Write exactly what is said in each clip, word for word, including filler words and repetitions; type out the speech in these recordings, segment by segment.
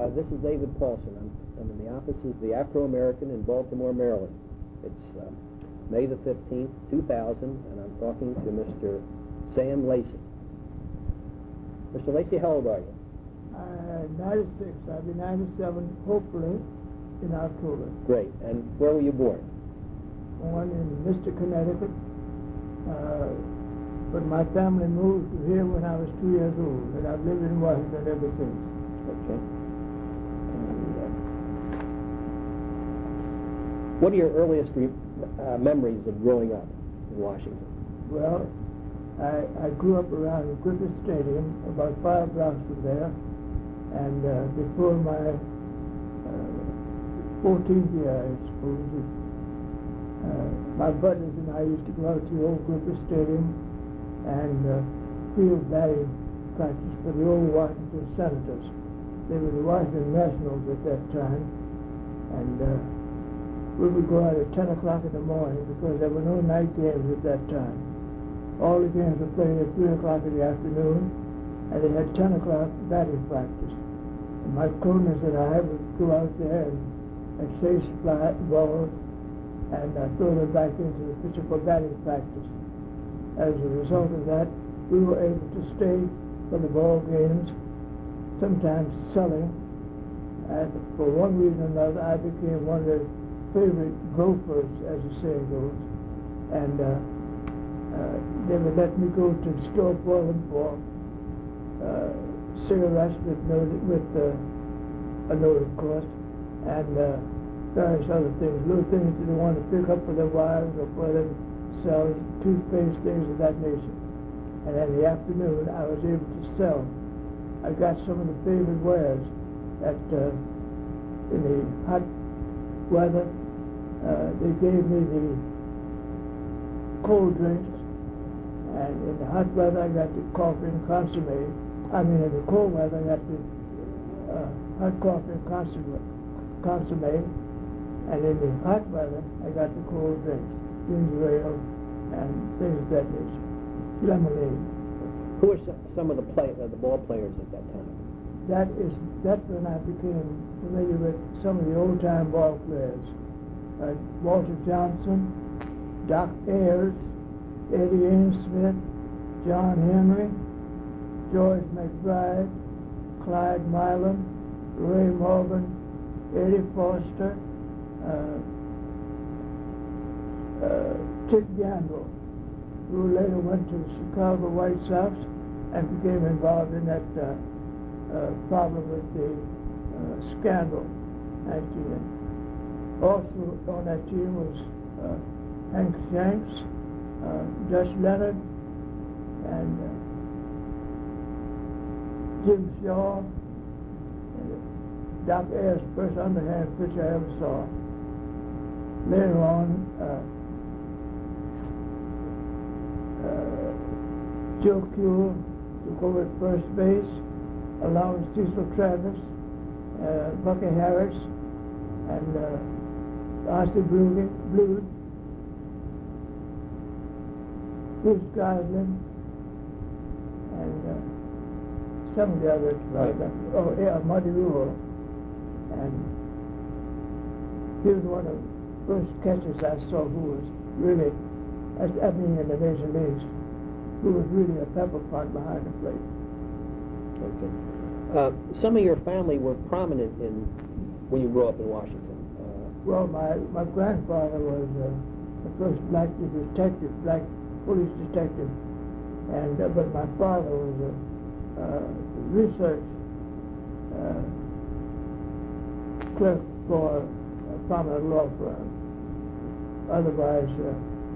this is David Paulson. I'm, I'm in the offices of the Afro-American in Baltimore, Maryland. It's uh, May the fifteenth, two thousand, and I'm talking to Mister Sam Lacy. Mister Lacy, how old are you? Uh, ninety-six. I'll be ninety-seven, hopefully, in October. Great. And where were you born? Born in Mister Connecticut. Uh, but my family moved here when I was two years old, and I've lived in Washington ever since. Okay. And, uh, what are your earliest re uh, memories of growing up in Washington? Well, I, I grew up around Griffith Stadium, about five blocks from there, and uh, before my uh, fourteenth year, I suppose, it, uh, my buddies and I used to go out to the old Griffith Stadium and uh, field batting practice for the old Washington Senators. They were the Washington Nationals at that time, and uh, we would go out at ten o'clock in the morning because there were no night games at that time. All the games were played at three o'clock in the afternoon, and they had ten o'clock batting practice. And my cronies and I would go out there and, and chase fly balls and uh, throw them back into the pitcher for batting practice. As a result of that, we were able to stay for the ball games, sometimes selling, and for one reason or another, I became one of the favorite gophers, as the saying goes, and uh, uh, they would let me go to the store for them for uh, cigarettes with, note, with uh, a note, of course, and uh, various other things, little things that they wanted to pick up for their wives or for themselves, toothpaste, things of that nature. And in the afternoon, I was able to sell. I got some of the favorite wares that uh, in the hot weather, uh, they gave me the cold drinks, and in the hot weather, I got the coffee and consomme. I mean, in the cold weather, I got the uh, hot coffee and consomme, consomme, and in the hot weather, I got the cold drinks, ginger ale, and things of that nature, lemonade. Who were some, some of the play, uh, the ball players at that time? That is, that's when I became familiar with some of the old-time ball players. Uh, Walter Johnson, Doc Ayers, Eddie Ainsmith, John Henry, George McBride, Clyde Milam, Ray Morgan, Eddie Foster, uh, uh, Chick Gamble, who later went to the Chicago White Sox and became involved in that uh, uh, problem with the uh, scandal. Actually. Also on that team was uh, Hank Shanks, uh, Dutch Leonard, and uh, Jim Shaw, and Doc Ayers, first underhand pitcher I ever saw. Later on, uh, uh, Joe Kuehl took over at first base, along with Cecil Travis, uh, Bucky Harris, and uh, Archie Blood, Bruce Goslin, and uh, some of the others. Right. Like oh, yeah, Muddy Rule. And he was one of the first catchers I saw who was really, I mean in the major leagues, who was really a pepper pot behind the plate. Okay. Uh, some of your family were prominent in when you grew up in Washington. Uh, well, my, my grandfather was uh, the first black detective, black police detective, and uh, but my father was a uh, research uh, clerk for a prominent law firm. Otherwise, uh,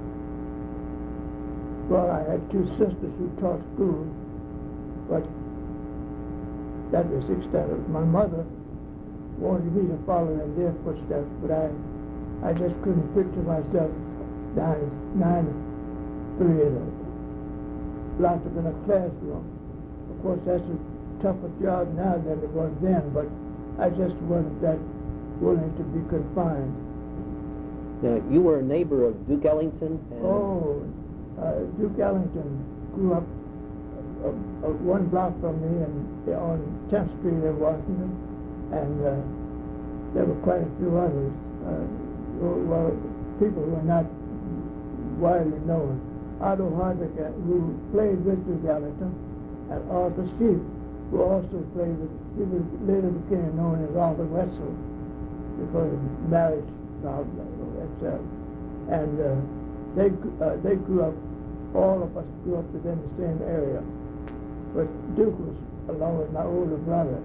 well, I had two sisters who taught school, but that was the extent of it. My mother wanted me to follow in their footsteps, but I, I just couldn't picture myself nine, nine, three in a locked up in a classroom. Of course, that's a tougher job now than it was then, but I just wasn't that willing to be confined. Now, you were a neighbor of Duke Ellington? And oh, uh, Duke Ellington grew up uh, uh, one block from me and on tenth street in Washington, and uh, there were quite a few others. Uh, who- well, people who were not widely known. Otto Hardwick, uh, who played with Duke Ellington, and Arthur Sheep, who also played with, he was later became known as Arthur Wetzel because of his marriage problem itself. And uh, they, uh, they grew up, all of us grew up within the same area. But Duke was, along with my older brother,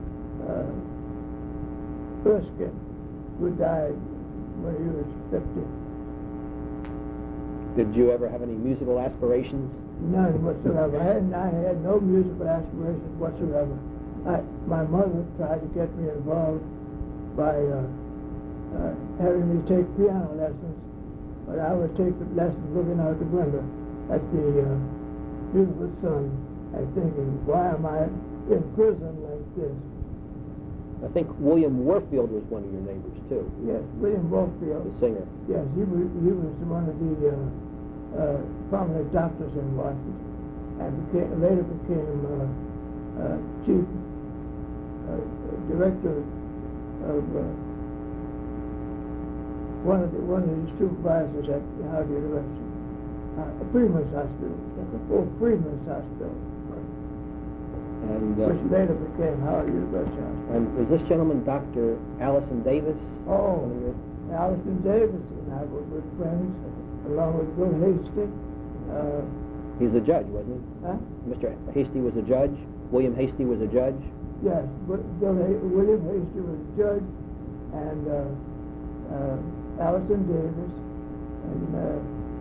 uh, Erskine, who died when he was fifty. Did you ever have any musical aspirations? None whatsoever. I had, I had no musical aspirations whatsoever. I, my mother tried to get me involved by uh, uh, having me take piano lessons, but I would take the lessons looking out the window at the uh, beautiful sun and thinking, why am I in prison like this? I think William Warfield was one of your neighbors, too. Yes, William Warfield. The singer. Yes, he was, he was one of the uh, uh, prominent doctors in Washington, and became, later became uh, uh, chief uh, director of uh, one of the one of the supervisors at Howard University, uh, Freeman's Hospital. Oh, Freeman's Hospital, And, uh, which later became Howard University Hospital. and is this gentleman Doctor Allison Davis? Oh, One of your- Allison Davis and I were good friends, along with Bill Hasty. Uh, He's a judge, wasn't he? huh? Mister Hasty was a judge. William Hasty was a judge. Yes, but Bill ha William Hasty was judge, and uh, uh, Allison Davis, and uh,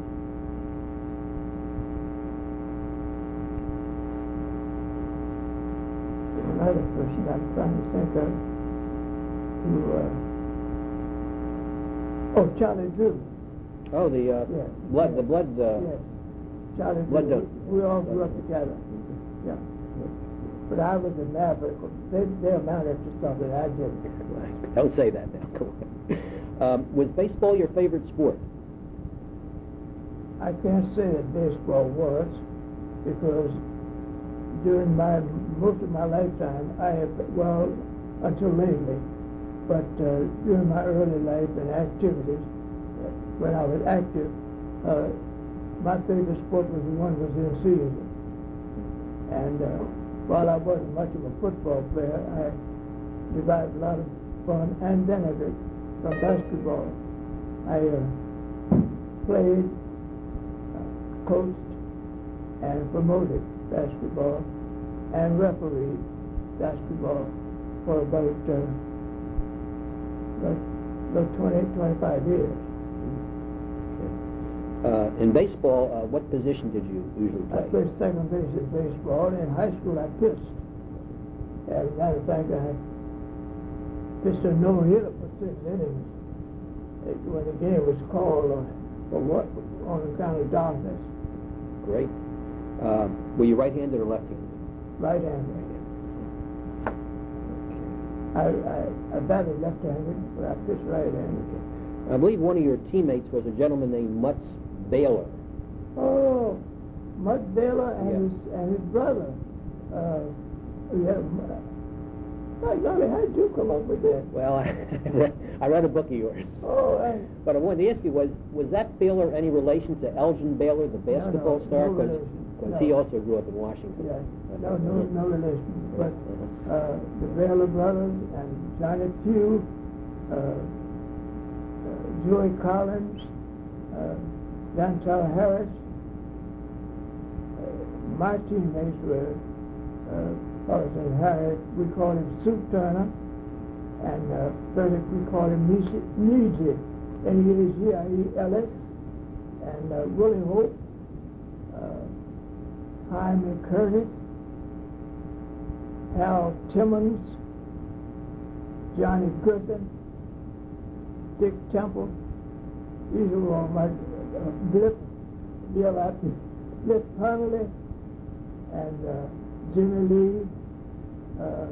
another person I'm trying to think of who, uh, oh, Charlie Drew. Oh, the uh, Yes. blood, the blood. Uh, Yes, Charlie blood Drew. donor. We all grew up together. Yeah. But I was a maverick. They, they amounted to something I didn't. Don't say that now. Come on. Um, was baseball your favorite sport? I can't say that baseball was, because during my most of my lifetime, I have, well, until lately, but uh, during my early life and activities, when I was active, uh, my favorite sport was the one was in season. And uh, while I wasn't much of a football player, I derived a lot of fun and benefit from basketball. I uh, played, uh, coached, and promoted basketball and refereed basketball for about, uh, about, about twenty, twenty-five years. Uh, in baseball, uh, what position did you usually I play? played second base in baseball. In high school, I pitched. As a matter of fact, I pitched a no-hitter for six innings it, when the game was called on, for what, on account of darkness. Great. Uh, were you right-handed or left-handed? Right-handed. I, I, I batted left-handed, but I pitched right-handed. I believe one of your teammates was a gentleman named Mutz Baylor. Oh, Mud Baylor and Yeah. his and his brother. Uh, yeah, my golly, how did you come up with that? Well, I read, I read a book of yours. Oh, I, But I wanted to ask you, was was that Baylor any relation to Elgin Baylor, the basketball no, star? no Because relation, he no. also grew up in Washington. yeah, no, no, no relation. But uh, the Baylor brothers and Johnny Pugh, uh, uh, Joey Collins, uh, Dantel Harris. Uh, my teammates were uh, Paulson Harris. We called him Soup Turner, and uh, Frederick we called him Neezy, N E A Z I E L S, and uh, Willie Hope, uh, Jaime Curtis, Hal Timmons, Johnny Griffin, Dick Temple. These are all my uh, Blip, Bill Atkins, Blip Huntley, and uh, Jimmy Lee, uh,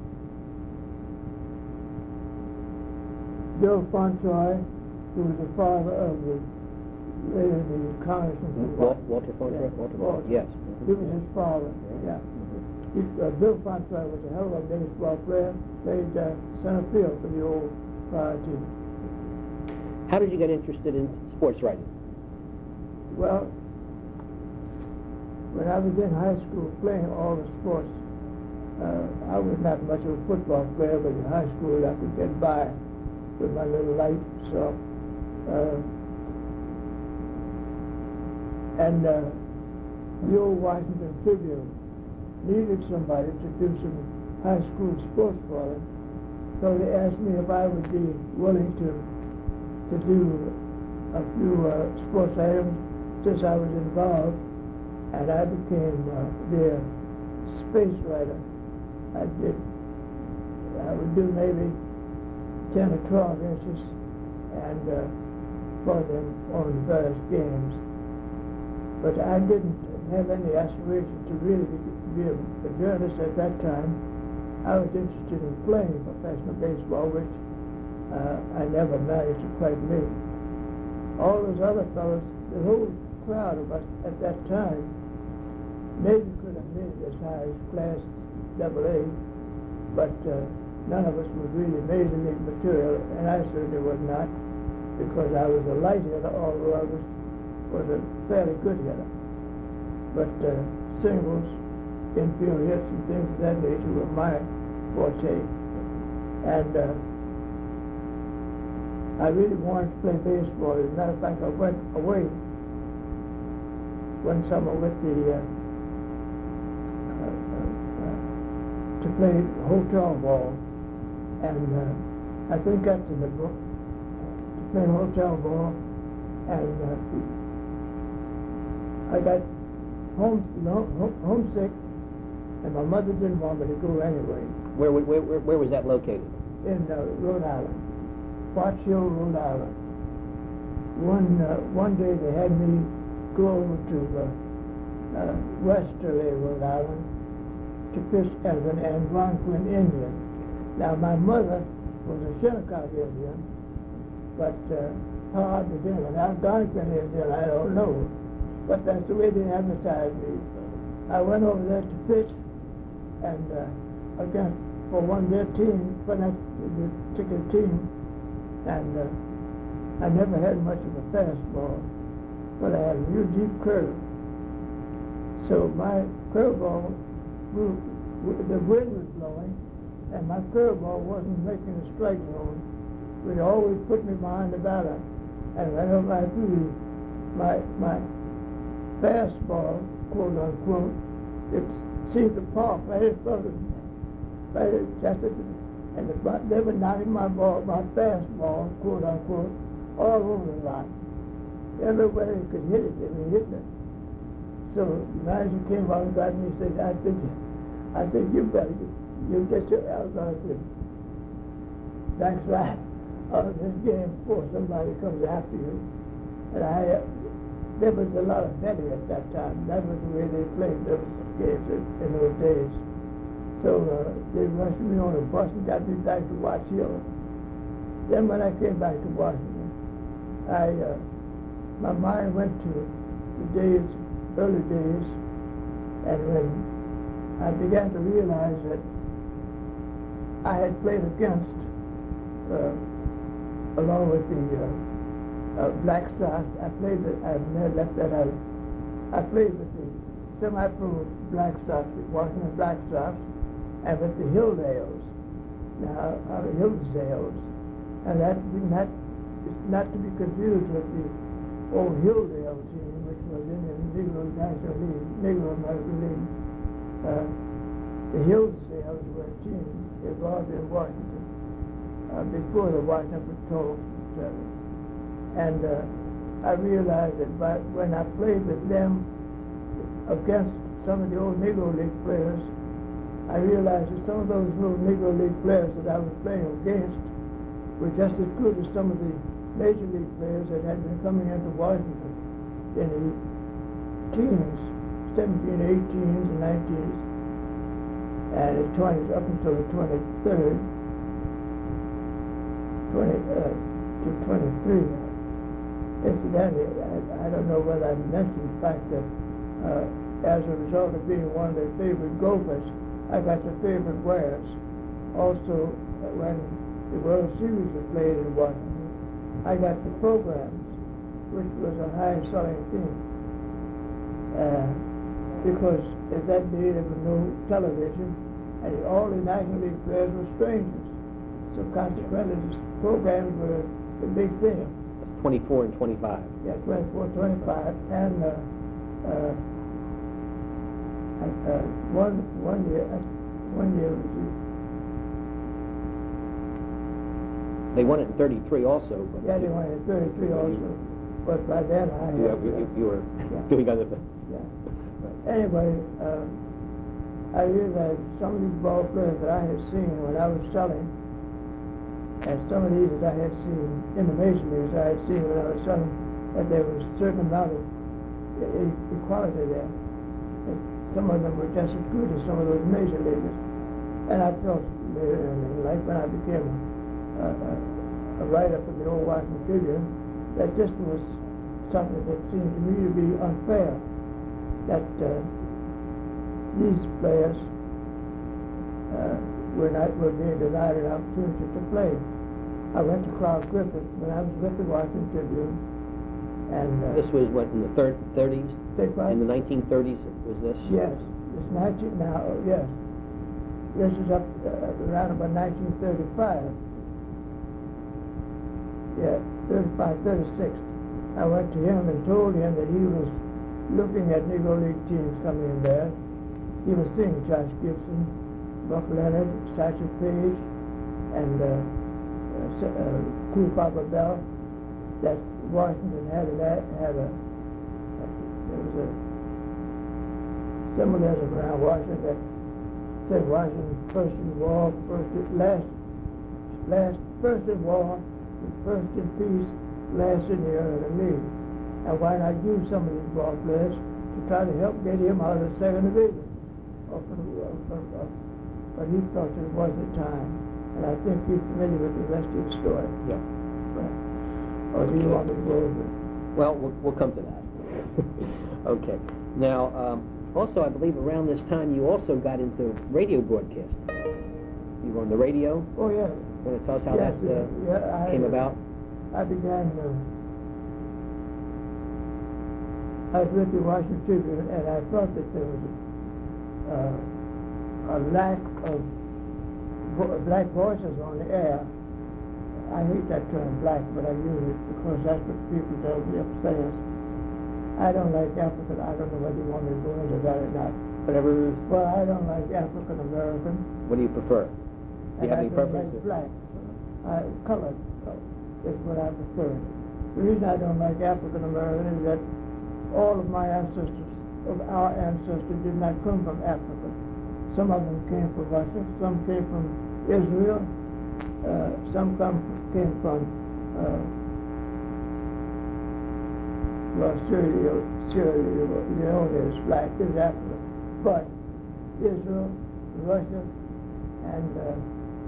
Bill Fontroy, who was the father of the later the congressman. Wal- Walter Fontroy? Yeah, Walter Walter. Fontroy, yes. He was his father. Yeah. he, uh, Bill Fontroy was a hell of a baseball player, played uh, center field for the old Pryor team. How did you get interested in sports writing? Well, when I was in high school playing all the sports, uh, I was not much of a football player, but in high school I could get by with my little light. So, uh, and uh, the old Washington Tribune needed somebody to do some high school sports for them. So they asked me if I would be willing to to do a few uh, sports items since I was involved, and I became uh, their space writer. I did, I would do maybe ten or twelve inches and uh, for them on various games. But I didn't have any aspiration to really be, be a, a journalist at that time. I was interested in playing professional baseball, which uh, I never managed to quite make. All those other fellows, the whole crowd of us at that time, maybe could have made it as high as class double A, but uh, none of us was really major league material, and I certainly was not, because I was a light hitter, although I was, was a fairly good hitter. But uh, singles, infield hits, and things of that nature were my forte. And uh, I really wanted to play baseball. As a matter of fact, I went away one summer with the uh, uh, uh, to play hotel ball, and uh, I think that's in the book. To play hotel ball, and uh, I got home, home homesick, and my mother didn't want me to go anyway. Where where where, where was that located? In uh, Rhode Island, Potts Hill, Rhode Island. One uh, one day they had me go over to uh, uh, Westerly, Rhode Island, to fish as an Algonquin Indian. Now my mother was a Shinnecock Indian, but uh, how I became an Algonquin Indian, I don't know. But that's the way they advertised me. I went over there to fish, and uh, again for one of their team, for that particular team, and uh, I never had much of a fastball, but I had a real deep curve. So my curveball, the wind was blowing, and my curveball wasn't making a strike zone. It always put me behind the batter, and whenever I threw my my fastball, quote unquote, it seemed to pop right in front of me, right at just at the, and the, they were knocking my ball, my fastball, quote unquote, all over the lot. Everywhere you could hit it, they were hitting it. So the manager came out and got me and said, I think, I think you better get, you get your Algonquin backside out of this game before somebody comes after you. And I, uh, there was a lot of betting at that time. That was the way they played those games in, in those days. So uh, they rushed me on a bus and got me back to Watts Hill. Then when I came back to Washington, I, uh, my mind went to the days, early days, and when I began to realize that I had played against, uh, along with the uh, uh, Black Sox, I played with, I left that out, I played with the semi-pro Black Sox, the Washington Black Sox, and with the Hilldales, now, uh, Hillsdales, and that not, not to be confused with the old Hilldale team, which was in the Negro National League, Negro American League. Uh, the Hillsdales were a team involved in Washington uh, before the Washington Patrol, et cetera. And uh, I realized that by, when I played with them against some of the old Negro League players, I realized that some of those little Negro League players that I was playing against were just as good as some of the Major League players that had been coming into Washington in the teens, seventeen, eighteens, and nineteens, and the twenties up until the twenty-third, twenty uh, to twenty-three. Incidentally, I, I don't know whether I mentioned the fact that uh, as a result of being one of their favorite golfers, I got the favorite wares. Also, uh, when the World Series was played in Washington, I got the programs, which was a high-selling thing. Uh, because at that day there was no television, and all the National League players were strangers. So consequently, the programs were the big thing. twenty-four and twenty-five. Yeah, twenty-four, twenty-five, and uh, uh, uh, one one year, uh, one year was They won it in thirty-three also. But yeah, they won it in thirty-three also. But by then I had, you, you, you were yeah. doing other things. Yeah. But anyway, uh, I realized some of these ball players that I had seen when I was selling, and some of these that I had seen in the masonries I had seen when I was selling, that there was a certain amount of e- equality there. That some of them were just as good as some of those mason leaguers. And I felt later in life when I became a, a, a writer for the old Washington Tribune, that this was something that seemed to me to be unfair, that uh, these players uh, were not were being denied an opportunity to play. I went to Clark Griffith when I was with the Washington Tribune, and uh, This was what, in the thir- thirties? Beg pardon? In the nineteen thirties was this? Yes, it's nineteen now. Oh, yes, this is up uh, around about nineteen thirty-five. Yeah, thirty-five, thirty-six. I went to him and told him that he was looking at Negro League teams coming in there. He was seeing Josh Gibson, Buck Leonard, Satchel Paige, and uh, uh, uh, Cool Papa Bell. That Washington had a had a uh, there was a symbolism around Washington that said Washington first in war, first in, last last first in war, first in peace, last in the early league. And why not use some of these ball players to try to help get him out of the second division? Or from, uh, from, uh, but he thought it wasn't the time. And I think you're familiar with the rest of the story. Yeah. Right. Or do you want me to go over it? Well, we'll, we'll come to that. Okay. Now, um, also, I believe around this time you also got into radio broadcasting. You were on the radio. Oh, yeah. Want to tell us how Yes, that uh, yeah, I, came about? I began, uh, I was with the Washington Tribune, and I thought that there was a, uh, a lack of vo- black voices on the air. I hate that term black, but I use it because that's what people tell me upstairs. I don't like African, I don't know whether you want me to go into that or not. Whatever. Well, I don't like African American. What do you prefer? Do you have any I don't preference? like black. I, colored is what I prefer. The reason I don't like African American is that all of my ancestors, of our ancestors, did not come from Africa. Some of them came from Russia, some came from Israel, uh, some come, came from uh, well, Syria, Syria, Leone is black, is Africa, but Israel, Russia, and uh,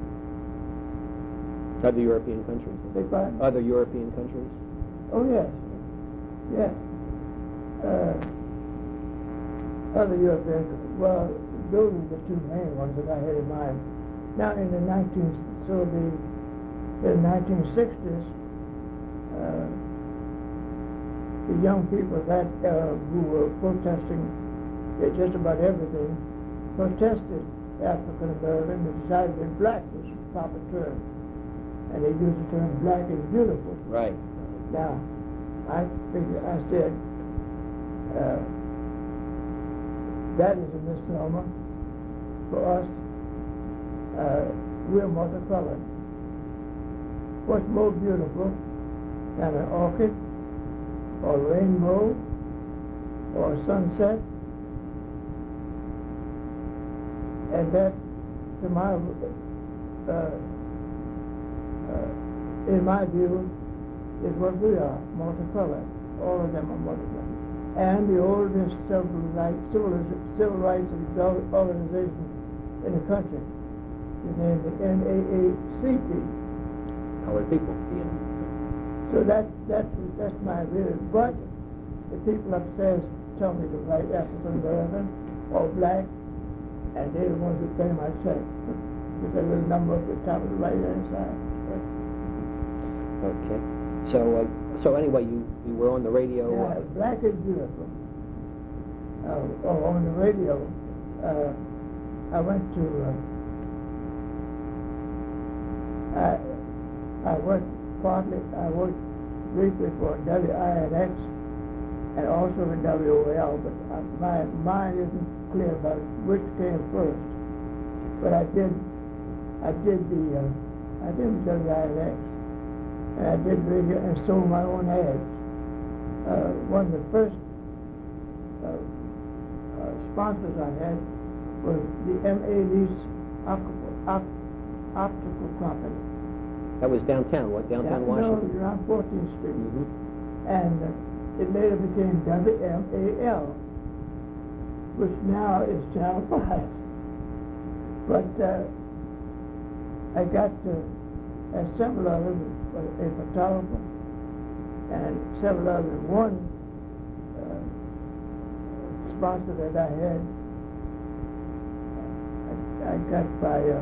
Other European countries. Beg pardon? Other European countries. Oh, yes. Yes. Uh, other European, well, those are the two main ones that I had in mind. Now, in the nineteen, so the, in the nineteen sixties, uh, the young people that uh, who were protesting uh, just about everything protested African American and decided that black was the proper term. And they used the term black is beautiful. Right. Now, I figured, I said, uh, that is a misnomer for us. Uh, we're multicolored. What's more beautiful than an orchid, or a rainbow, or a sunset? And that, to my, uh, uh, in my view, is what we are, multicolored. All of them are multicolored. And the oldest civil rights, civil, civil rights organization in the country is named the N double A C P. Colored people. Yeah. So that, that, that's my view. But the people upstairs tell me to write African American or black, and they're the ones who pay my check. With a little number at the top of the right-hand side. Okay. So, uh, so anyway, you, you were on the radio. Yeah, Uh, Black is Beautiful. Uh, oh, on the radio, uh, I went to, uh, I, I worked partly, I worked briefly for W I N X and also in W O L, but uh, my mind isn't clear about which came first. But I did, I did the, uh, I did W I N X, and I did radio and sold my own ads. Uh, one of the first uh, uh, sponsors I had was the M A Lease Optical, Op, Optical Company. that was downtown, what, downtown Yeah, Washington? No, around fourteenth Street. Mm-hmm. And uh, it later became W M A L, which now is Channel five. But uh, I got uh, and several others, uh, a photographer, and several others. One uh, sponsor that I had, I, I got by uh,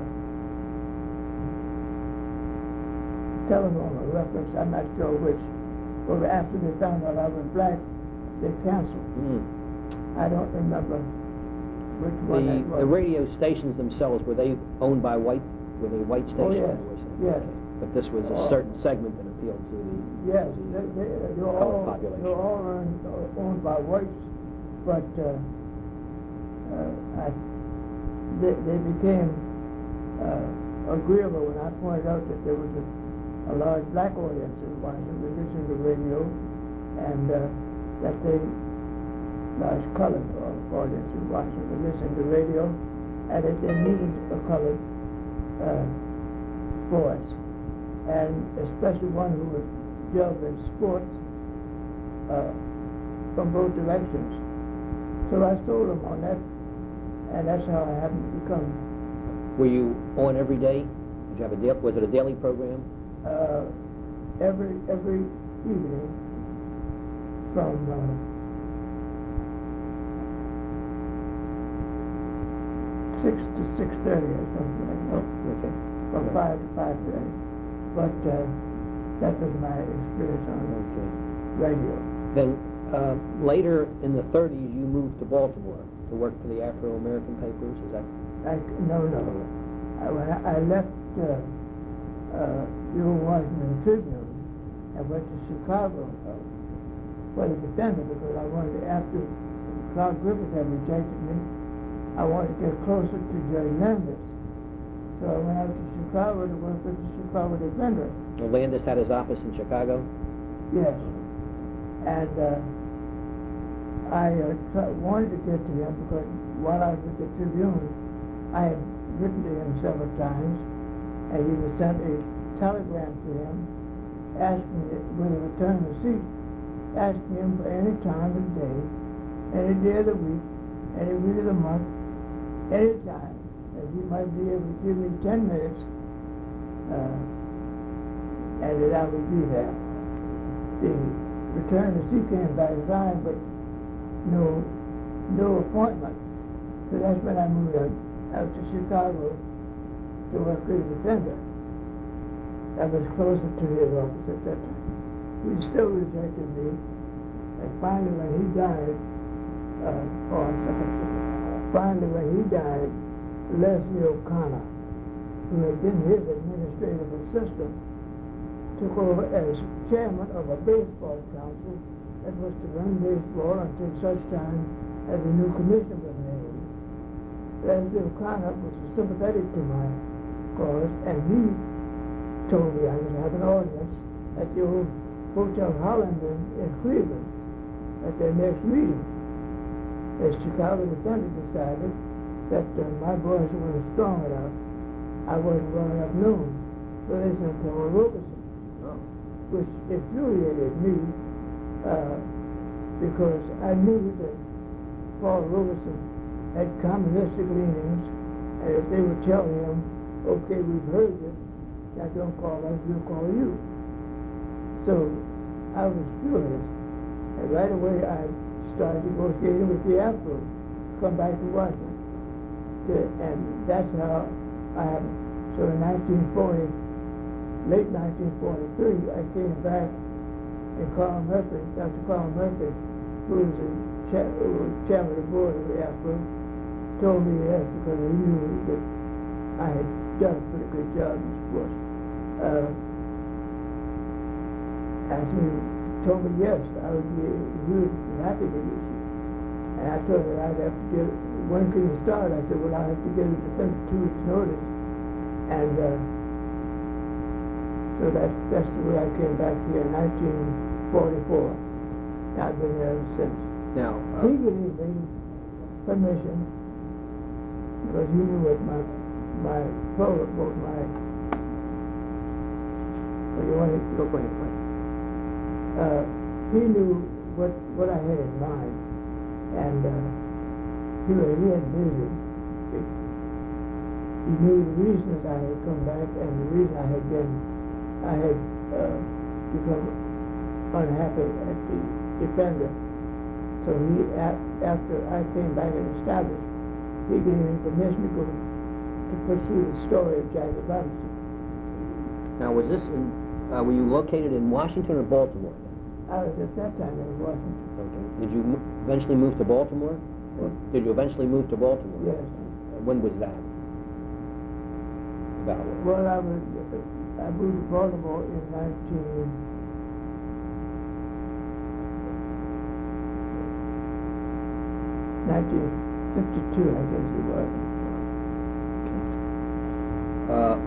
telephone reference, I'm not sure which, but after they found out I was black, they canceled. Mm. I don't remember which one that The, was. the radio stations themselves, were they owned by white, were they white Oh, stations? yes, or was it- yes. But this was a Oh. certain segment that appealed to the... Yes, they, they, they're colored all, population. they're all owned, owned by whites, but uh, uh, I, they, they became uh, agreeable when I pointed out that there was a, a large black audience in Washington listening to radio, and uh, that they, large colored audience in Washington listening to radio, and that they needed a colored uh, voice, and especially one who was delve in sports uh, from both directions. So I sold them on that, and that's how I happened to become. Were you on every day? Did you have a daily, was it a daily program? Uh, every every evening from uh, six to six thirty or something like that. Okay. From Okay. five to five thirty. But uh, that was my experience on Okay. radio. Then uh, later in the thirties, you moved to Baltimore to work for the Afro-American papers. Is that? I, no, no. I, when I, I left uh, uh, the old Washington Tribune and went to Chicago uh, for the Defender, because I wanted to, after Clark Griffith had rejected me, I wanted to get closer to Jerry Landis. So I went out to Chicago to work with the Chicago Defender. Well, Landis had his office in Chicago? Yes. And uh, I uh, try, wanted to get to him because while I was with the Tribune, I had written to him several times, and he would send a telegram to him asking it when he returned the seat, asking him for any time of the day, any day of the week, any week of the month, any time, that he might be able to give me ten minutes, uh, and that I would be there. The return to sea came back signed, but no, no appointment. So that's when I moved out, out to Chicago to work for the Defender. I was closer to his office at that time. He still rejected me, and finally when he died, uh, oh, I'm sorry. Finally when he died, Leslie O'Connor, who had been his administrative assistant, took over as chairman of a baseball council that was to run baseball until such time as a new commission was made. Leslie O'Connor was sympathetic to my cause, and he told me I would have an audience at the old Hotel Holland in, in Cleveland at their next meeting. The Chicago Defender decided that uh, my voice wasn't strong enough. I wasn't well enough known. So they sent Paul Robeson, Oh. which infuriated me uh, because I knew that Paul Robeson had communistic leanings, and if they would tell him, okay, we've heard you, now don't call us, we'll call you. So I was furious, and right away I started negotiating with the Afro to come back to Washington. uh, and that's how I have. So in nineteen forty, late nineteen forty-three, I came back, and Carl Murphy, Doctor Carl Murphy, who was the cha who was chairman of the board of the AFRO, told me yes because he knew that I had done a pretty good job in sports. Uh, asked me, told me yes, I would be, he would be happy to use you. And I told her I'd have to give, when can you start? I said, well, I have to give a definitive two weeks notice. And uh, so that's, that's the way I came back here in nineteen forty-four. I've been here ever since. Now, uh, he gave me permission because he knew what my, my program, both my, well, you want to go for it, uh, he knew what, what I had in mind. And uh, he, he had vision. He knew the reasons I had come back and the reason I had been, I had uh, become unhappy at the Defender. So he, after I came back and established, he gave me permission to go to pursue the story of Jackie Robinson. now was this in, uh, were you located in Washington or Baltimore? I was at that time in Washington. Okay. Did you mo eventually move to Baltimore? Or did you eventually move to Baltimore? Yes. Uh, when was that? About when? Well, I was, I moved to Baltimore in nineteen, nineteen fifty-two, I guess it was. Uh,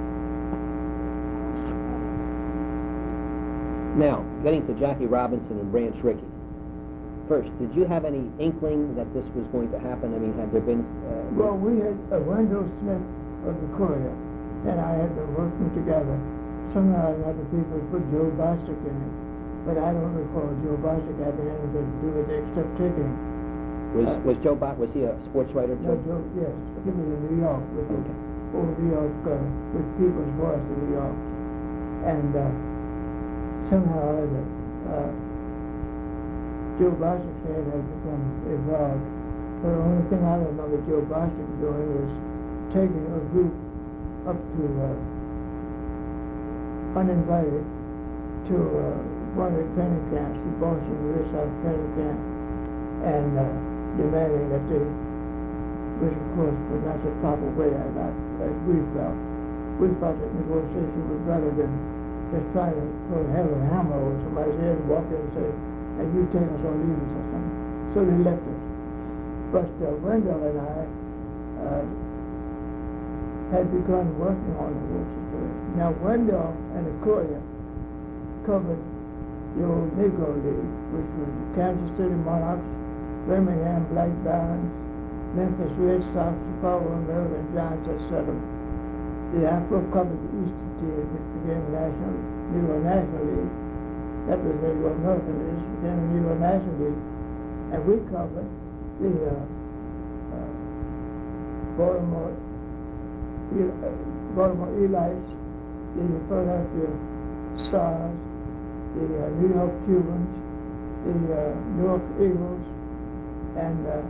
now, getting to Jackie Robinson and Branch Rickey. First, did you have any inkling that this was going to happen? I mean, had there been... Uh, Well, we had uh, Wendell Smith of the Courier, and I had been working together. Somehow or other people put Joe Bostic in it, but I don't recall Joe Bostic having anything to do with it except ticketing. Was, uh, was Joe Bot, was he a sports writer too? No, Joe, yes, he was in New York with Okay. the old New York, uh, with People's Voice in New York. And uh, somehow or other, uh, Joe Bostic's head had become involved. But the only thing I remember Joe Bostic doing was taking a group up to, uh, uninvited, to uh, one of the training camps, the Boston Riverside training camp, and uh, demanding that they, which of course was not the proper way as, I, as we felt. We felt that negotiation was better than just trying to throw a hell of a hammer over somebody's head and walk in and say, and you take us or leave us or something. So they left us. But uh, Wendell and I uh, had begun working on the work situation. Now Wendell and the Courier covered the old Negro League, which was the Kansas City Monarchs, Birmingham Black Barons, Memphis Red Sox, Chicago American Giants, et cetera. The Afro covered the Eastern Tier, which became the National Negro National League. That was Negro American League, became the Negro National League. And we covered the uh, uh, Baltimore, uh, Baltimore Elites, the Philadelphia Stars, the uh, New York Cubans, the uh, New York Eagles, and uh,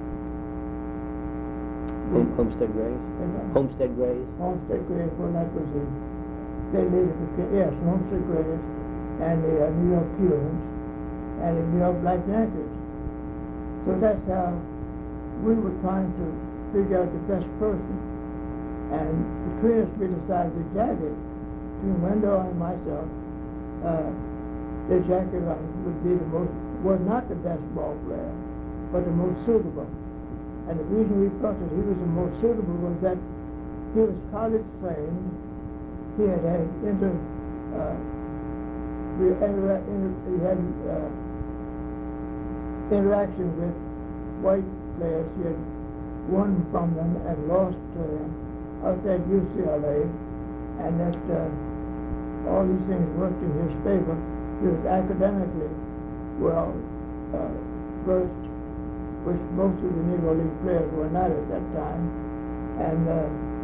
Home, Homestead Grays? and, uh, Homestead Grays? Homestead Grays, well, that was the, they later became, yes, Homestead Grays, and the uh, New York Cubans, and the New York Black Yankees. So that's how we were trying to figure out the best person. And between us, we decided that Jackie, between Wendell and myself, uh, that Jackie would be the most, was not the best ball player, but the most suitable. And the reason we thought that he was the most suitable was that he was college trained. He had had inter, uh, we inter, inter, he had uh, interaction with white players. He had won from them and lost to them out at U C L A, and that uh, all these things worked in his favor. He was academically well uh, versed, which most of the Negro League players were not at that time. And uh,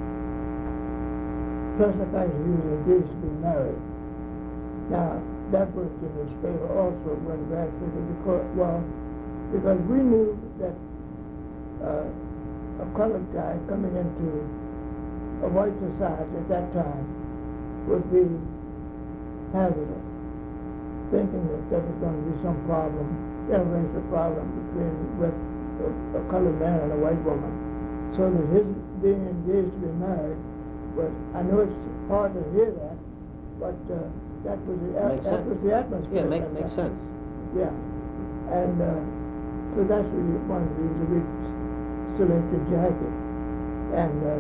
plus the fact that he was engaged to be married. Now, that worked in his favor also when Bradford was the court. Well, because we knew that uh, a a colored guy coming into a white society at that time would be hazardous, thinking that there was going to be some problem, interracial problem between with a, a colored man and a white woman. So that his being engaged to be married was, I know it's hard to hear that, but uh, that was the, Makes that sense. was the atmosphere. Yeah, make, at that makes time. sense. Yeah, and uh, so that's really one of the reasons we selected Jackie. And uh,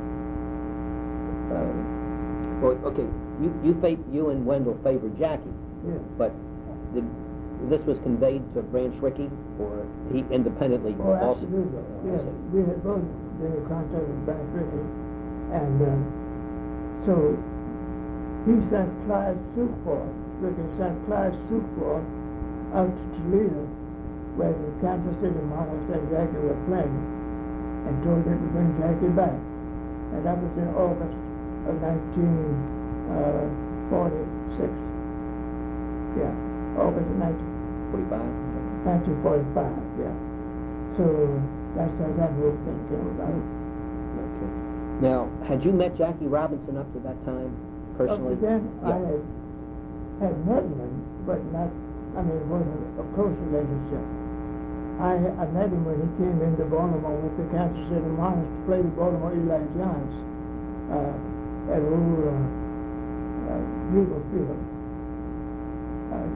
uh, Well, okay, you, you, fa- you and Wendell favored Jackie, yeah. but did, this was conveyed to Branch Rickey, or he independently Oh, also? absolutely. Oh, I Yes, see. we had both been in contact with Branch Rickey, and uh, so he sent Clyde Sukeford, Rickey sent Clyde Sukeford out to Toledo, where the Kansas City Monarchs and Jackie were playing, and told him to bring Jackie back. And that was in August of nineteen forty-six. Yeah, August of nineteen Forty-five? nineteen forty-five, yeah. So that's how that whole thing came about. Okay. Now, had you met Jackie Robinson up to that time, personally? Up to then, I Yeah. had, had met him, but not, I mean, it wasn't a close relationship. I, I met him when he came into Baltimore with the Kansas City Monarchs to play the Baltimore Eli Giants uh, at old uh, uh, Bugle Field. Uh,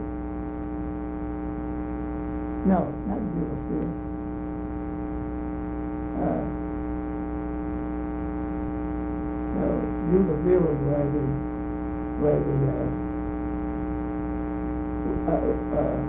no, not Bugle Field. Uh, no, Bugle Field was where the, where the, uh, uh, uh,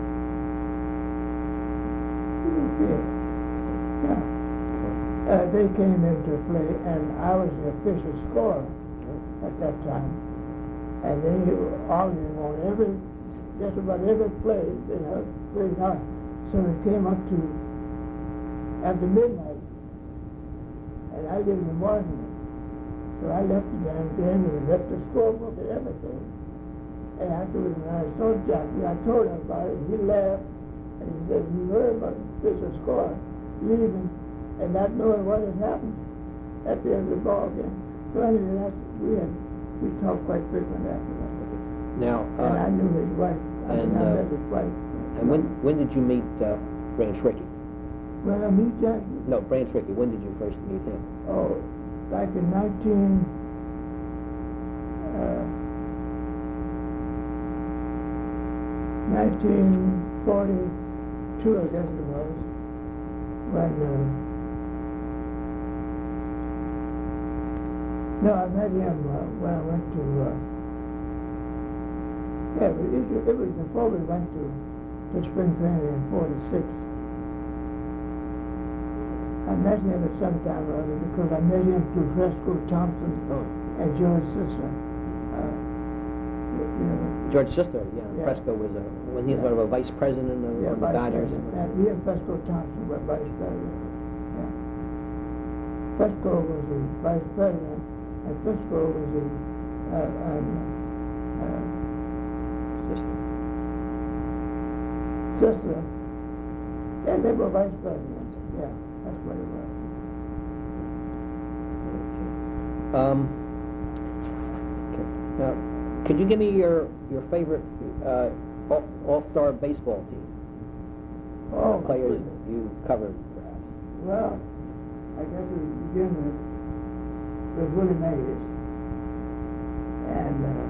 Yeah. yeah. Uh, they came into play, and I was the official scorer at that time. And they were arguing on every, just about every play they had played hard. So it came up to after midnight, and I didn't warn them. So I left the damn game and left the scorebook and everything. And afterwards, when I saw Jackie, I told him about it, and he laughed. And he said, you heard about the official score, leaving and not knowing what had happened at the end of the ball game. So anyway, that's, we had, we talked quite frequently after that. Now, And I uh, knew his wife. I and, mean, I uh, met his wife. and when, when did you meet uh, Branch Rickey? Well, I meet Jackie. No, Branch Rickey, when did you first meet him? Oh, back in nineteen, uh, nineteen forty-two, I guess it was, when, uh, no, I met him uh, when I went to, uh, yeah, but it, it was before we went to, to spring training in forty-six. I met him at some time or other because I met him through Fresco Thompson Oh. and George Sisler. Uh, you know, George Sister, yeah. Yeah. Fresco was a, when he was Yeah. one of a vice president of, yeah, of the vice Dodgers. president. And he and Fresco Thompson were vice president. Yeah. Fresco was the vice president, and Fresco was the uh, um, uh, Sister. Sisler. Yeah, they were vice presidents. Yeah, that's what it was. Um, okay. Now, could you give me your, your favorite uh, all, all-star baseball team? Oh, my Players goodness. you covered, perhaps. Well, I guess we begin with, with Willie Mays. And uh,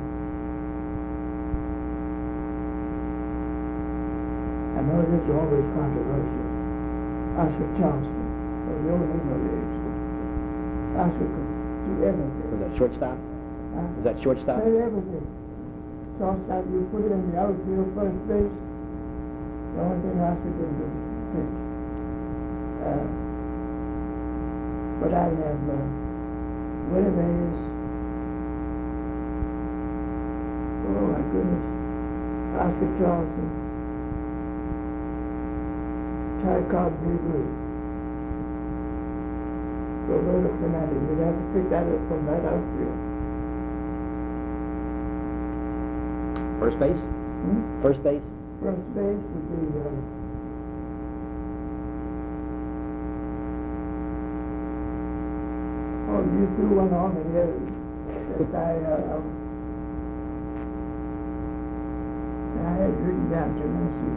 I know this is always controversial. Oscar Charleston, or the old name of it. Oscar could do everything. Was that shortstop? Huh? Was that shortstop? Play everything. Shortstop, you put it in the outfield, first base. The only thing Oscar did was pitch. Uh, but I have uh, Willie Mays. Oh my goodness. Oscar Charleston. Ty Cobb, Babe Ruth. So those are fanatics. You'd have to pick that up from that outfield. First base? Hmm? First base? First base would be uh, Oh, you threw one on me here. That I, uh, I, I had it written down to me. See.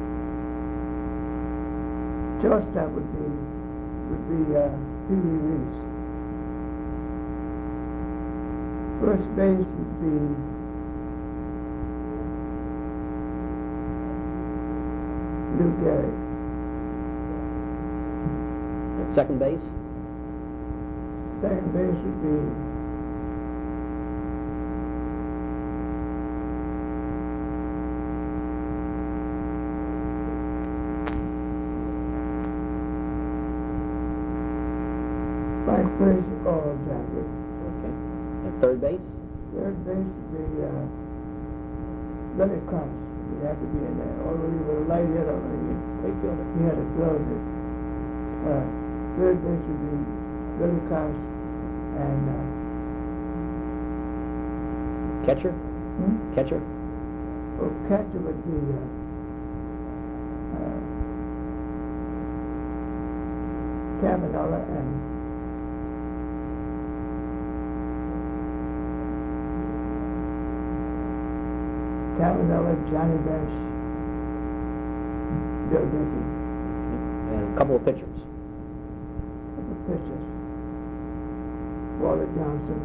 Shortstop would be would be uh, Pee Wee Reese. First base would be Lou Gehrig. And second base? Second base would be Frank Frazier or Jackie. Okay. And third base? Third base would be uh, Billy Cross. He had to be in there, although he was a light hitter. He, Right fielder. he had a glove. Uh, third base would be Billy Cross and uh, Catcher? hmm? Catcher? Oh, catcher would be uh, uh, Campanella and Campanella, Johnny Bench, Joe Dickey. And a couple of pitchers. The pitchers. Walter Johnson.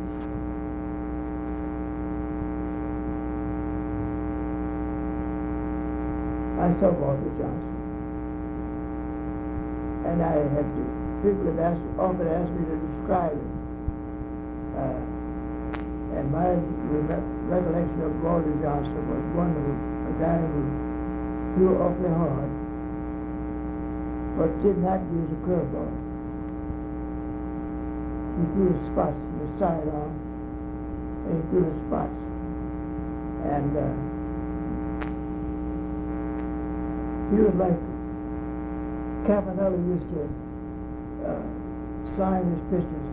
I saw Walter Johnson. And I had to, people have asked, often asked me to describe him. Uh, and my re- recollection of Walter Johnson was one of a guy who threw awfully hard, but did not use a curveball. He threw the spots in the sidearm, and he threw the spots. And uh, he was like Campanella used to uh, sign his pitches.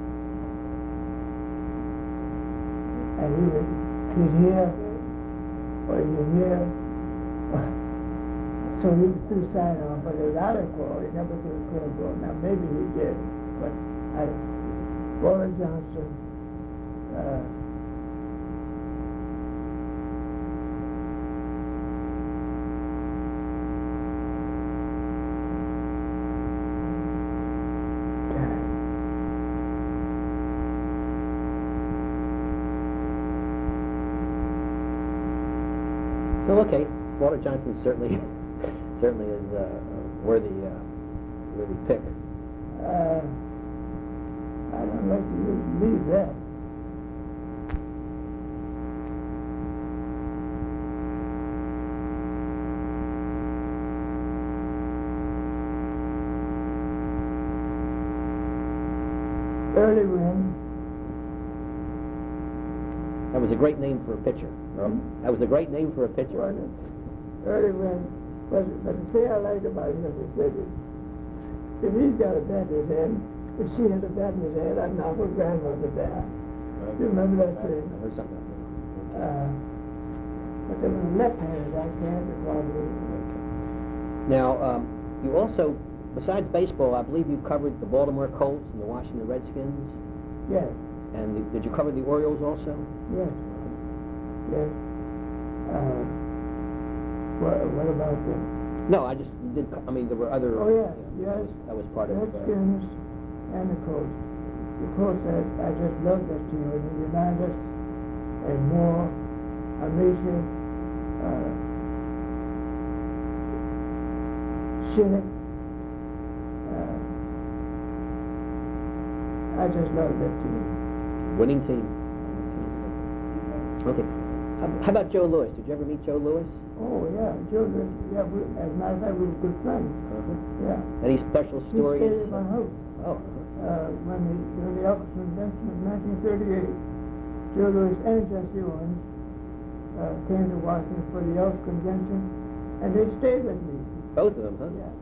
And he would, he'd hear, or he'd hear, so he would threw sidearm, but it was out of call. He never threw a curveball. Now maybe he did, but I, Walter Johnson, uh, Well, okay. Walter Johnson certainly, certainly is uh, a worthy, uh, worthy pick. uh, I don't like to leave that. Early Wynn. That was a great name for a pitcher. Hmm? That was a great name for a pitcher. Was it? Early Wynn. But, but the thing I liked about him, he said, if he's got a bat in his hand, if she has a bat in his hand, I'd knock her grandmother down. You remember that I saying? heard something like that. Uh, but there was a left-handed, I can't recall the Now, um, you also, besides baseball, I believe you covered the Baltimore Colts and the Washington Redskins. Yes, And the, did you cover the Orioles also? yes, yes. Uh, what, what about them? No, I just did. co- I mean, there were other. Oh, yeah, yeah, yes. That was part of. Uh, Redskins and the Colts. The Colts, I, I just love that team. It reminds us and more Amici, uh, Shinnick. Uh, I just love that team. winning team. Okay. How, how about Joe Louis? Did you ever meet Joe Louis? Oh, yeah, Joe, Lewis, yeah, we, as a matter of fact, we were good friends. Uh-huh. Yeah. Any special He stories? stayed at my house. Oh. Uh, when the, during the Elks Convention of nineteen thirty-eight, Joe Louis and Jesse Owens uh, came to Washington for the Elks Convention, and they stayed with me. Both of them, huh? Yeah.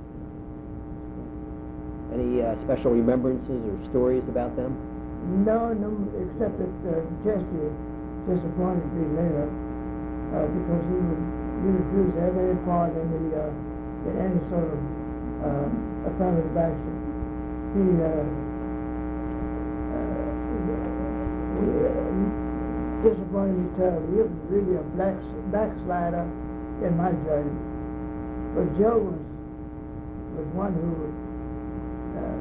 Any uh, special remembrances or stories about them? No, no, except that uh, Jesse disappointed me later uh, because he would he refused to have any part in the uh, in any sort of uh, affirmative action. He uh, disappointed me terribly. He was really a black, backslider in my judgment. But Joe was, was one who uh,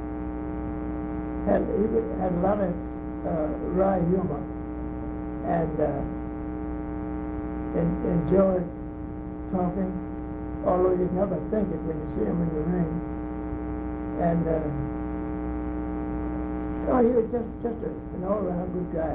had, he had a lot of uh, wry humor and uh, en enjoyed talking, although you never think it when you see him in the ring. And uh, oh, he was just, just a, an all-around good guy.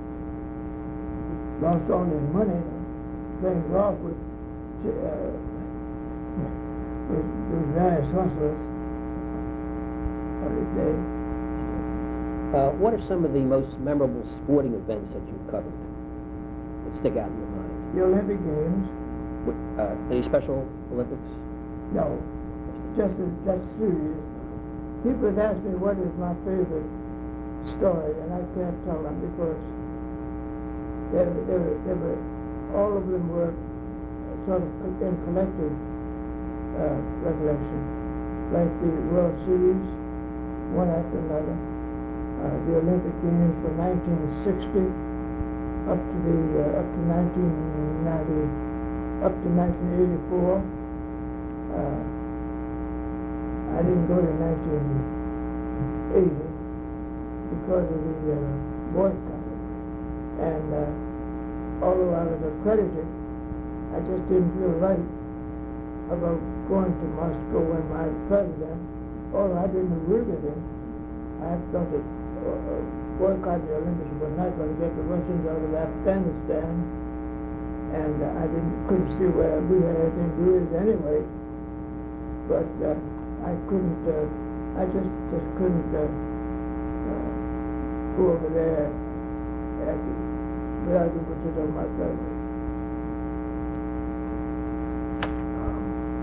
Lost all his money playing golf with, uh, with, with various hustlers of his day. Uh, what are some of the most memorable sporting events that you've covered that stick out in your mind? The Olympic Games. What, uh, any special Olympics? No, just a, just series. People have asked me what is my favorite story, and I can't tell them because they were, they were, they were, all of them were sort of in collective uh, recollection, like the World Series, one after another. Uh, the Olympic Games from nineteen sixty up to the uh, up to nineteen ninety, up to nineteen eighty-four. Uh, I didn't go to nineteen eighty because of the uh, boycott, and uh, although I was accredited, I just didn't feel right about going to Moscow when my president, although I didn't agree with him, I thought that Uh, boycott the Olympics was not going to get the Russians out of Afghanistan, and uh, I didn't couldn't see where we had anything to do with it anyway. But uh, I couldn't, uh, I just just couldn't uh, uh, go over there after, without the wishes of my president. Um,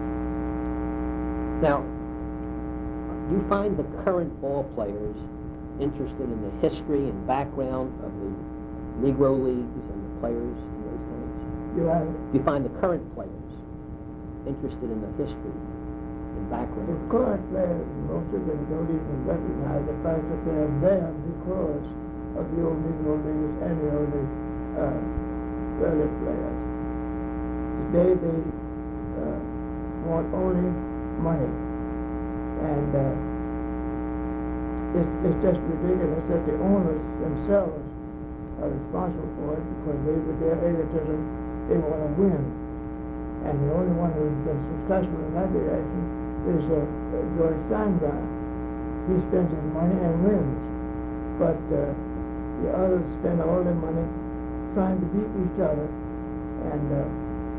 now, do you find the current ball players interested in the history and background of the Negro Leagues and the players in those times? You have, Do you find the current players interested in the history and background? the current players, most of them don't even recognize the fact that they are there because of the old Negro Leagues and the old uh, early players. Today they uh, want only money, and uh, It's, it's just ridiculous that the owners themselves are responsible for it because they, with their egotism, they want to win. And the only one who's been successful in that direction is uh, George Steinbrenner. He spends his money and wins. But uh, the others spend all their money trying to beat each other and uh,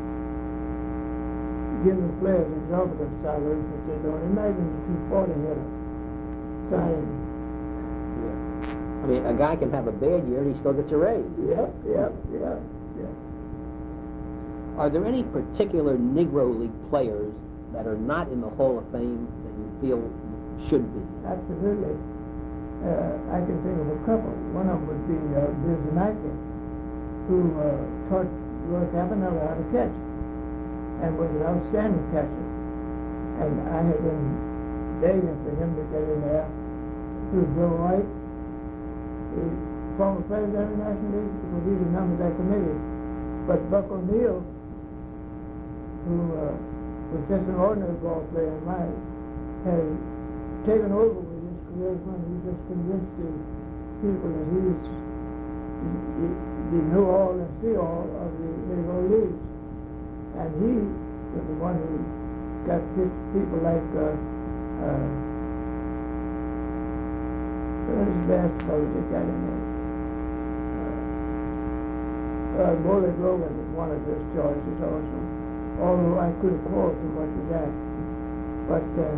give the players exorbitant salaries which they don't. Imagine the two forty hitters signing. I mean, a guy can have a bad year and he still gets a raise. Yep, yep, yep, yep. Are there any particular Negro League players that are not in the Hall of Fame that you feel should be? Absolutely. Uh, I can think of a couple. One of them would be uh, Biz Nike, who uh, taught Roy Cavanagh how to catch and was an outstanding catcher. And I had been begging for him to get in there through Bill White, the former president of the National League, because he was a member of that committee. But Buck O'Neill, who uh, was just an ordinary ball player in mine, had taken over with his career when he just convinced the people that he was the, the know-all and see-all of the Negro Leagues. And he was the one who got people like uh, uh, where's the best fellow that got in there? Uh, uh, Bullet Logan was one of his choices also, although I couldn't call too much of that. But uh,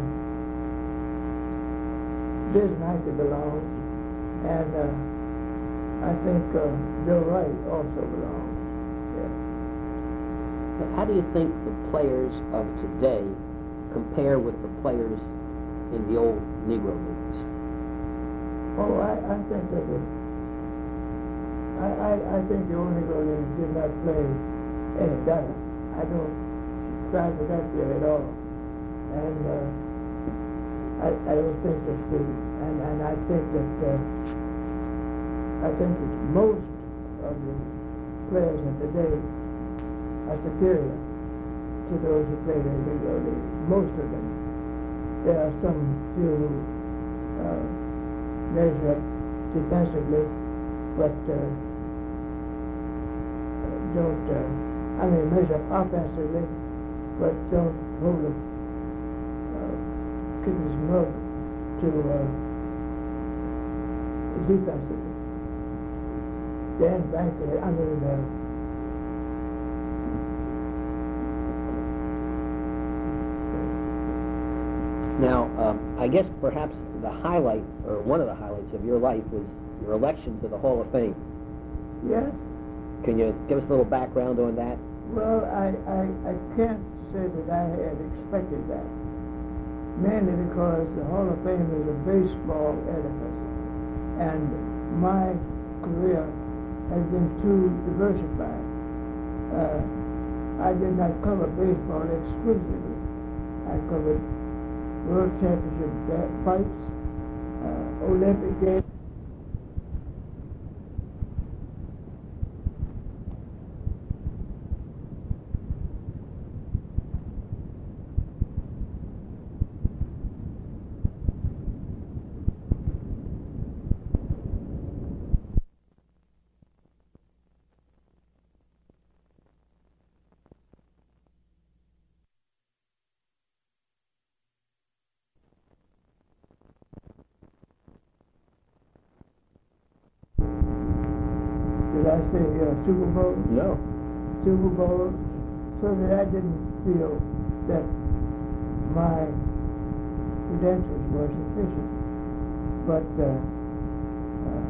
Biz Nike belongs, and uh, I think uh, Joe Wright also belongs. Yeah. How do you think the players of today compare with the players in the old Negro Leagues? Oh, I, I think that it, I, I, I think the old Negro Leagues did not play any better. I don't subscribe to that theory at all. And uh, I, I don't think that the, and, and I think that, uh, I think that most of the players of the day are superior to those who played in the Negro League. Most of them. There are some few who uh, measure up defensively, but uh, don't, uh, I mean, measure up offensively, but don't hold a uh, kicker's mug to uh, defensively. Dan Banker, I mean, uh, Now, um, I guess perhaps the highlight, or one of the highlights of your life was your election to the Hall of Fame. yes. Can you give us a little background on that? Well, I, I, I can't say that I had expected that, mainly because the Hall of Fame is a baseball edifice, and my career has been too diversified. Uh, I did not cover baseball exclusively. I covered World Championship fights, uh, Olympic Games. Did I say uh, Super Bowl? No. Super Bowl, so that I didn't feel that my credentials were sufficient. But uh, uh,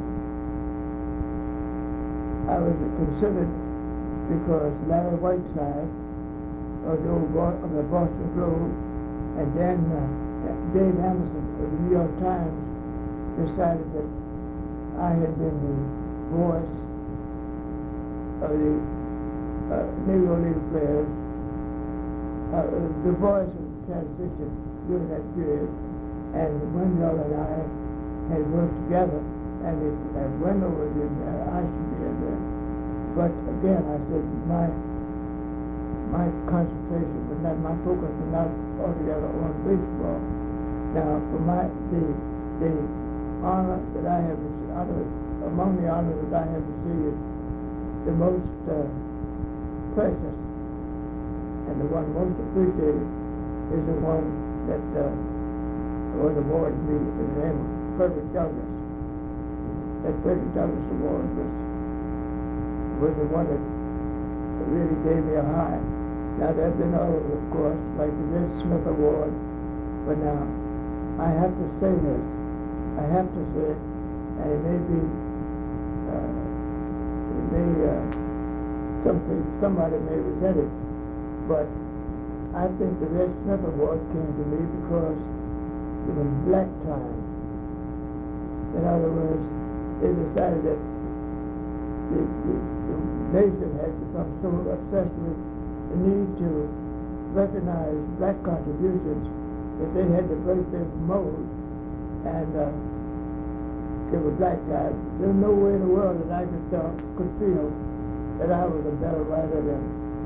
I was considered because Larry Whiteside of the, old Bo of the Boston Globe and then uh, Dave Anderson of the New York Times decided that I had been the voice of the uh, Negro League players, uh, the voice of transition during that period, and Wendell and I had worked together, and if uh, Wendell was in there, I should be in there. But again, I said my my concentration was not, my focus was not altogether on baseball. Now, for my the the honor that I have received, honor, among the honors that I have received, the most uh, precious and the one most appreciated is the one that uh, was awarded me in the name of Frederick Douglass. That Frederick Douglass Award was was the one that really gave me a high. Now there have been others, of course, like the Red Smith Award, but now I have to say this. I have to say it, and it may be. Uh, May, uh, something, somebody may resent it, but I think the Red Smith Award came to me because it was black time. In other words, they decided that the, the, the nation had become so obsessed with the need to recognize black contributions that they had to break their mold and uh, give a black guy. There's no way in the world that I could, uh, could feel that I was a better writer than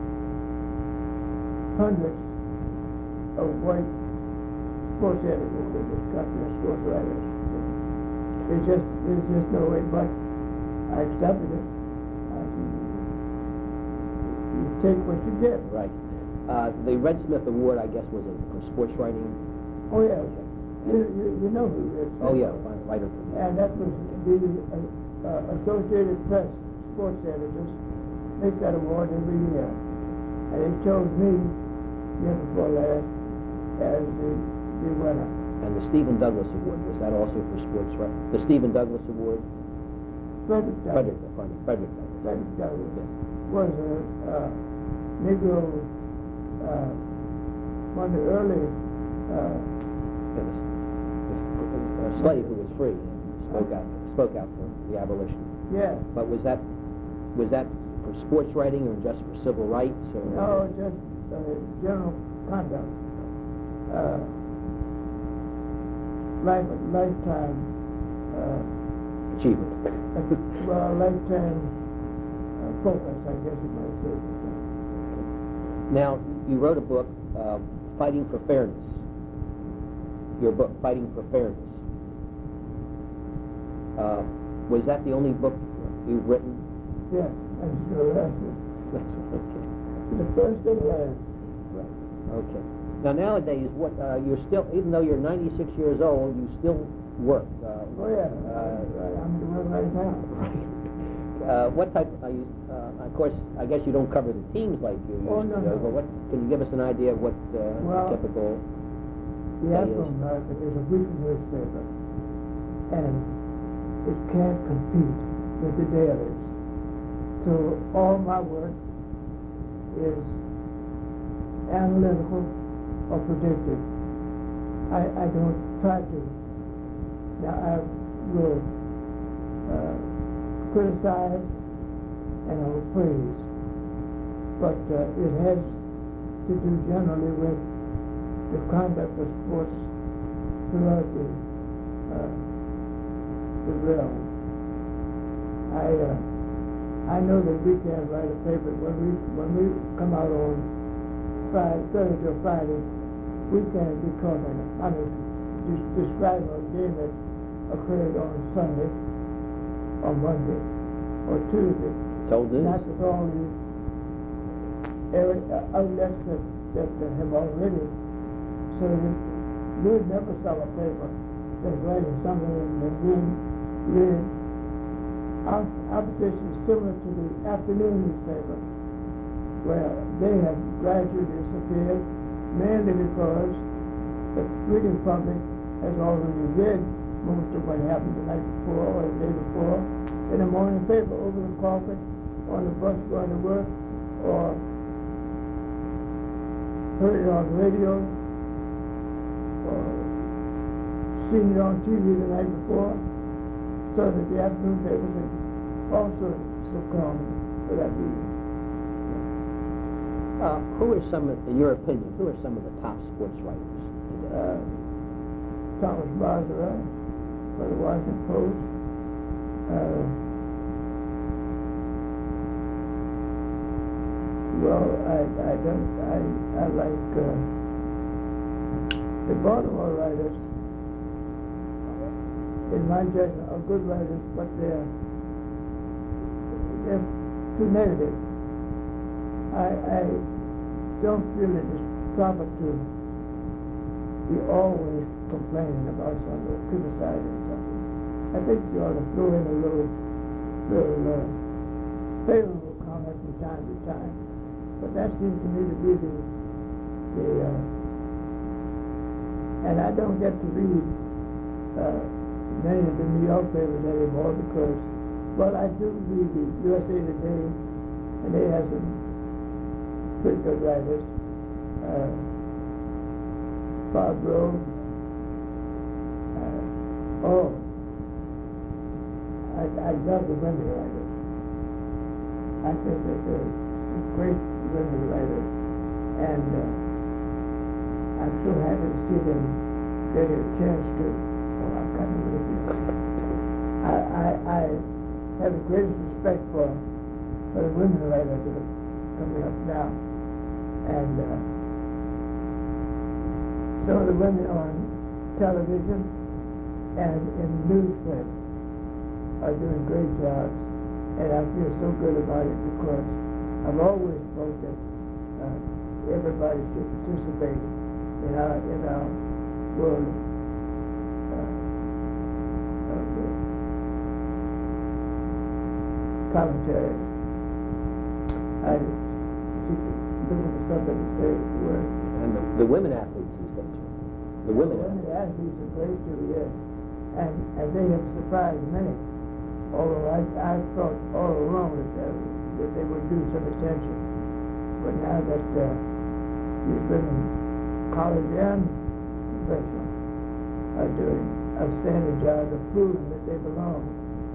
hundreds of white sports editors in this country and sports writers. There's just, there's just no way, but I accepted it. I said, you take what you get. Right. Uh, the Red Smith Award, I guess, was a, for sports writing. Oh, yeah. You, you, you know who it is. Oh, yeah, writer. And that was the uh, uh, Associated Press sports editors make that award every year. And they chose me, year before last, as the, the winner. And the Stephen Douglas Award, was that also for sports writing? The Stephen Douglas Award? Frederick Douglass. Frederick, pardon me, Frederick Douglass. Frederick Douglass yes. was a uh, Negro, uh, one of the early uh, a slave who was free and spoke out spoke out for the abolition. Yeah. But was that was that for sports writing or just for civil rights or no, just uh, general conduct. Uh, life lifetime uh, achievement? well, lifetime focus, I guess you might say. Now, you wrote a book, uh, Fighting for Fairness. Your book, Fighting for Fairness. Uh, was that the only book you've written? Yes, and sure that's it. That's okay. The first and last. Right. Okay. Now, nowadays, what uh, you're still, even though you're ninety-six years old, you still work. Uh, Oh yeah, Uh, I, I'm doing right now. Uh, what type are you, uh, of course, I guess you don't cover the teams like you used Oh, to no, do, no. but what, can you give us an idea of what uh, Well, typical... The That Afro is- American is a weekly newspaper, and it can't compete with the dailies. So all my work is analytical or predictive. I, I don't try to. Now I will uh, criticize and I will praise, but uh, it has to do generally with the conduct of sports throughout the uh, the realm. I uh, I know that we can't write a paper when we when we come out on Friday, Thursday or Friday. We can't be covering. I mean, just describing a game that occurred on Sunday, or Monday, or Tuesday. So this. Not with all the every uh, outlets that that uh, have already. So that you would never sell a paper that's writing something and then being read. Our, our position is similar to the afternoon newspaper, where they have gradually disappeared, mainly because the reading public has already read most of what happened the night before or the day before in the morning paper over the coffee, on the bus going to work, or heard it on the radio, or seen it on T V the night before, so that the afternoon papers have also succumbed to that reading. Uh, who are some, of, in your opinion, who are some of the top sports writers today? Uh, Thomas Boswell for the Washington Post. Uh, well, I, I don't, I, I like uh, the Baltimore writers. In my judgment, are good writers, but they're they're too negative. I, I don't feel it is proper to be always complaining about something or criticizing something. I think you ought to throw in a little, little uh, favorable comment from time to time. But that seems to me to be the, the uh, and I don't get to read uh, many of the New York papers anymore because, well, I do read the U S A Today, and they have some pretty good writers. Uh, Bob Rowe. Uh, oh, I, I love the women writers. I think that they're great women writers, and uh, I'm so happy to see them getting a chance to. Oh, I've got to leave you. I, I, I have the greatest respect for, for the women writers that are coming up now. And uh, some of the women on television and in newsprint are doing great jobs. And I feel so good about it because I've always felt that uh, everybody should participate in our, in our world commentary. I see looking for something to say where And the, the women athletes these days. The women the women athletes. athletes are great too, yes. And and they have surprised many. Although I I thought all along that uh, that they would do some attention. But now that uh, these women, college and professional, are doing outstanding jobs of proving that they belong.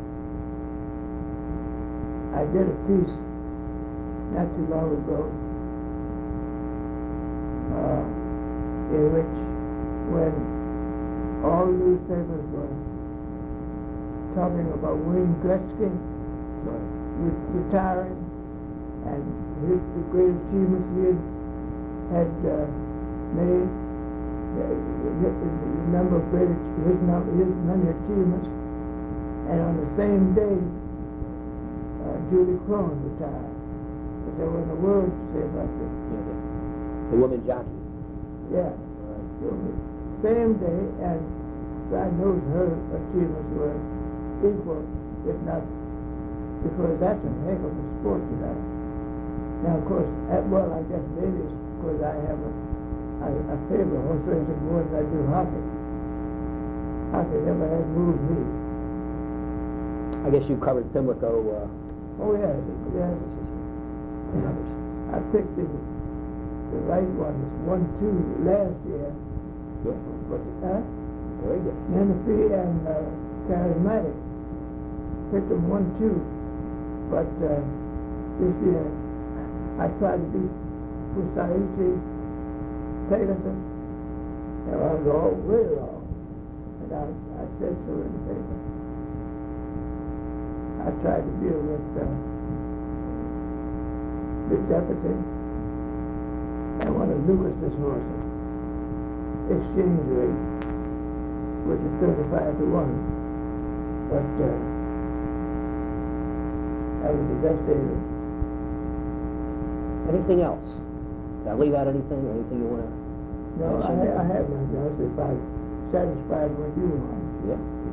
I did a piece not too long ago uh, in which when all newspapers were talking about Wayne Gretzky, Right. re- retiring, and his the great achievements he had, had uh, made, the, the, the number of great, his, number, his many achievements, and on the same day, uh, Julie Crone retired. But there wasn't a word to say about this. Yeah, the, the woman jockey. Yeah. So the same day, and God knows her achievements were equal, if not, because that's a heck of a sport, you know. Now, of course, at, well, I guess maybe it's because I have a, I, I favor horse racing more than I do hockey. Hockey never has moved me. I guess you covered Pimlico. Uh, Oh, yes, yes. and others. I picked the, the right ones, one, two, last year. Good. But, huh? Very good. Menifee and uh, Charismatic. Picked them one, two. But uh, this year, I tried to beat Pusaichi, Pegasus, and I was all way wrong. And I, I said so in the paper. I tried to deal with uh, the deputy and one of Lucas's horses, exchange rate, which is thirty-five to one. But uh, that was the best day. Anything else? Did I leave out anything or anything you want to? No, I, I have nothing else if I'm satisfied with you on. Yeah.